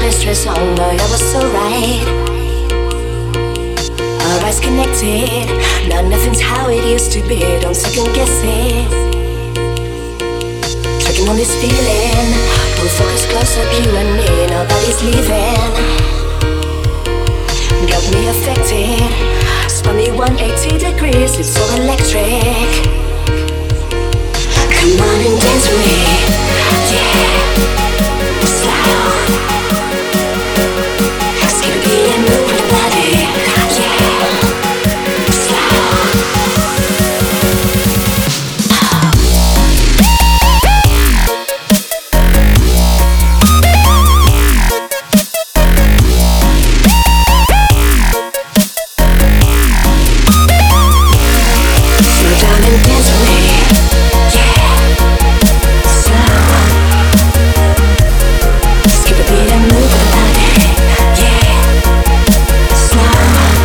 best dress on, but I was so right. Our eyes connected, now nothing's how it used to be. Don't second guess it. Tricking on this feeling, pull focus close up, you and me. Nobody's leaving. Got me affected, spun me 180 degrees. It's so electric. Come on and dance with me, yeah. Slow. Skip a beat and move your body, yeah. Slow. Slow down and dance with me, yeah. Slow. Skip a beat and move your body, yeah. Slow.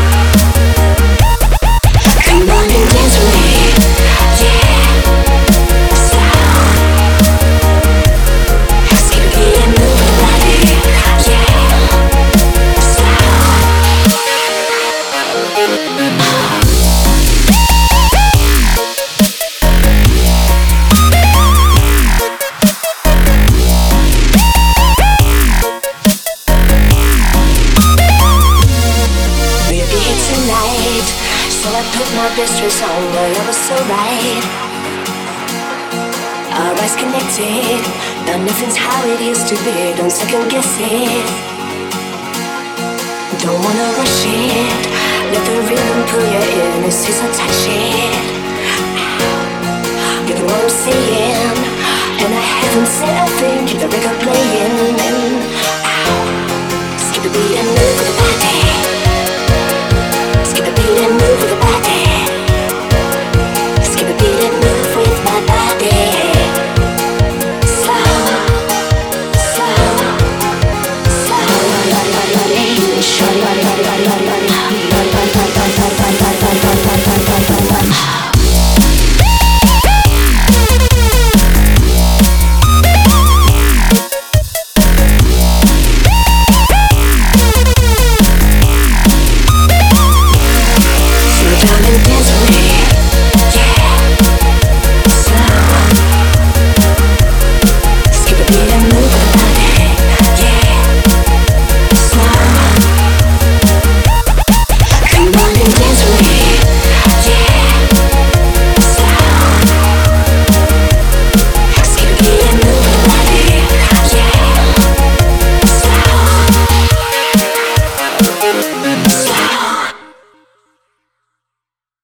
Come on and dance with me, yeah. Slow. Skip a beat and move your body, yeah. Slow. We'll be here tonight, so I put my best dress on, but I was so right. Our eyes connected, now nothing's how it used to be. Don't second guess it. Don't wanna rush it, let the rhythm pull you in. This is a touch it. You know what I'm saying, and I haven't said a thing. Keep the record playing.